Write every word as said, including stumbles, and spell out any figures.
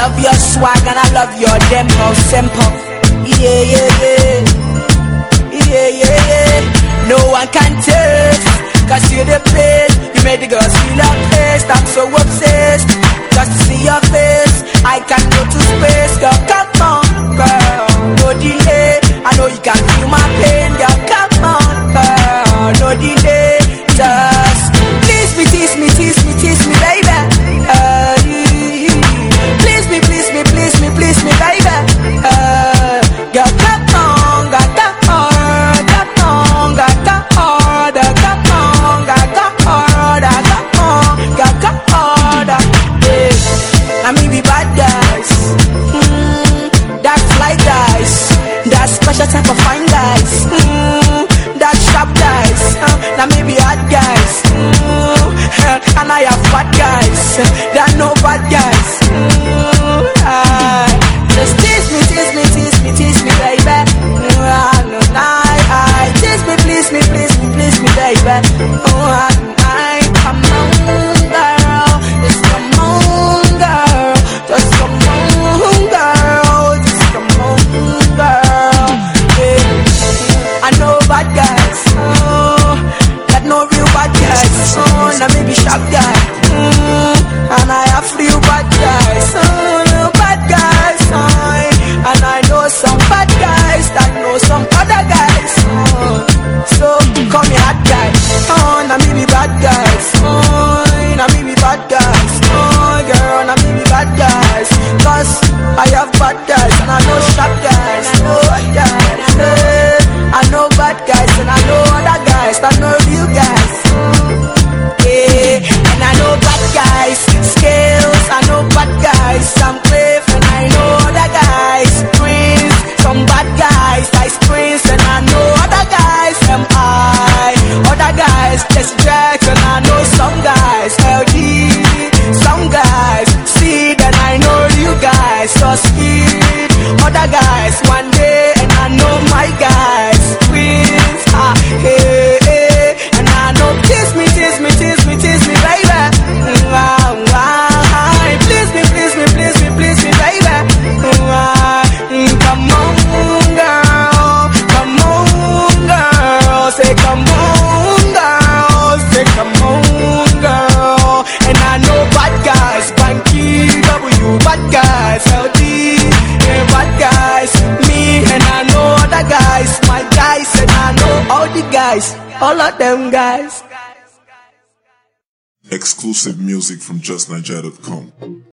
love your swag and I love your demo simple. Yeah, yeah, yeah. Yeah, yeah, yeah. No one can taste, cause you're the best. You made the girls feel a taste. I'm so obsessed, just to see your face. I can go to space, girl, come on, girl. No delay, I know you can feel my pain, girl, come on, girl. No delay, just please me, tease me, tease me, tease me, baby. Uh, please me, please me, please me, please me, baby. Uh, girl, come on, girl, come on, come on, girl, come on, girl, come on, girl, come on, girl, come on, girl, come on. Yeah, I mean we bad guys, mm, that fly guys, that special type of fine guys, mm, that sharp guys, uh, now maybe hard guys, mm, and I have bad guys, that no bad guys. Mm, I, just tease me, tease me, tease me, tease me, baby. Mm, I, I, I, tease me, please me, please me, please me, baby. Oh, I, I, come on, girl, just come on, girl, just come on, girl, just come on, girl. Yeah. I know bad guys, oh, that no real bad guys. Oh, now maybe sharp guy, mm, and I have real bad guys. Oh, bad guys, oh, and I know some bad guys that know some other guys. Oh, so call me hot guy. Oh, now maybe bad guys. Oh, now maybe bad guys. Oh, girl, now maybe bad guys. Cause I have bad guys and I know sharp guys. I know bad guys. Yeah. I know bad guys and I know other guys that know real guys. Yeah, and I know bad guys, skills. I know bad guys, some cliff, and I know other guys, Prince. Some bad guys, Ice Prince, and I know other guys, M I. Other guys, Jesse Jackson, I know some guys, L G. Some guys, Seed, and I know you guys, so Speed. Other guys, one day, and I know my guys, Prince. Ah, hey, hey, and I know kiss me, kiss me, kiss me, kiss me, baby. Wow, wow. Please me, please me, please me, please me, baby. Wow. Come on, girl, come on, girl. Say come on, girl, say come on, girl. And I know bad guys, Banky, W, bad guys, L D, yeah, bad guys, me, and I know other guys, my guys, and I know all the guys, all of them guys. Exclusive music from just nigeria dot com.